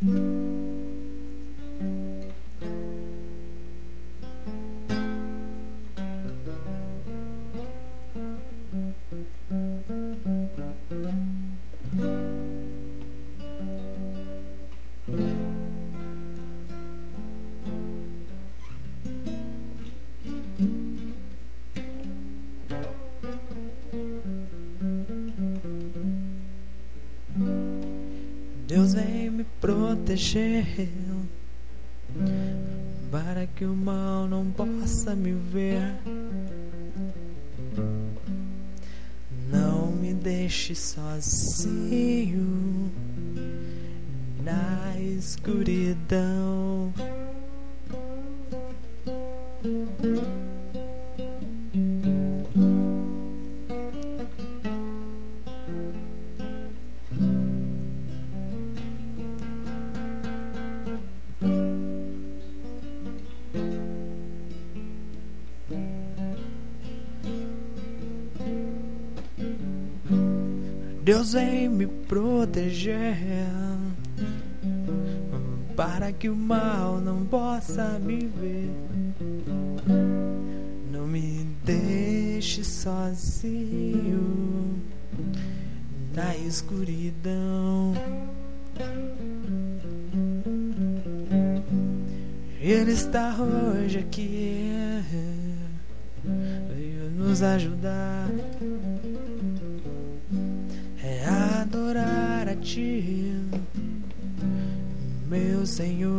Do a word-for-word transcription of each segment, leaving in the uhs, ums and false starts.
Deus vem me proteger para que o mal não possa me ver. Não me deixe sozinho na escuridão. Deus vem me proteger para que o mal não possa me ver. Não me deixe sozinho na escuridão. Ele está hoje aqui, veio nos ajudar. É adorar a Ti, meu Senhor.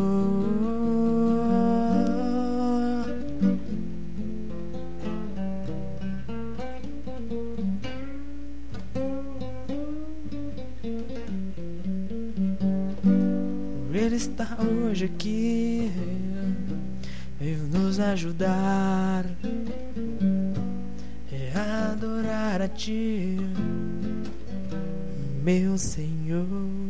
Ele está hoje aqui, veio nos ajudar. É adorar a Ti, meu Senhor.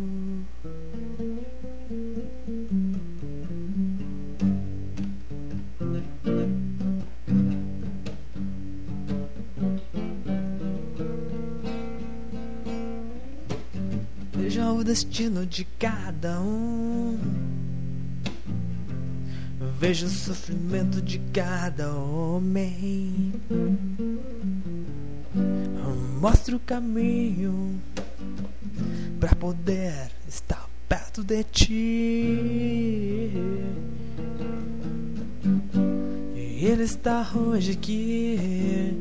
Veja o destino de cada um, veja o sofrimento de cada homem. Mostra o caminho para poder estar perto de Ti. E Ele está hoje aqui,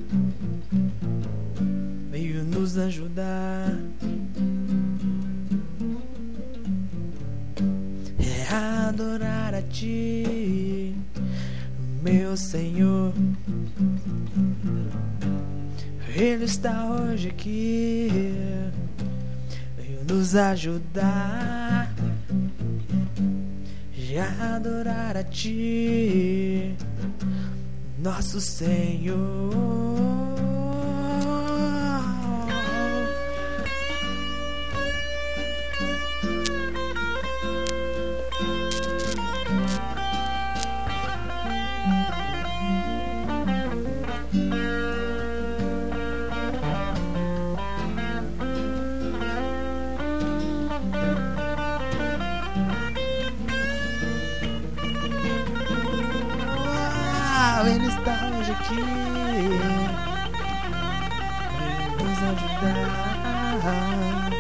veio nos ajudar. É adorar a Ti, meu Senhor. Ele está hoje aqui, veio nos ajudar. E adorar a Ti, nosso Senhor. Ele está hoje aqui, veio nos ajudar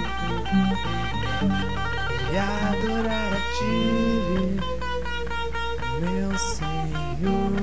e adorar a Ti, meu Senhor.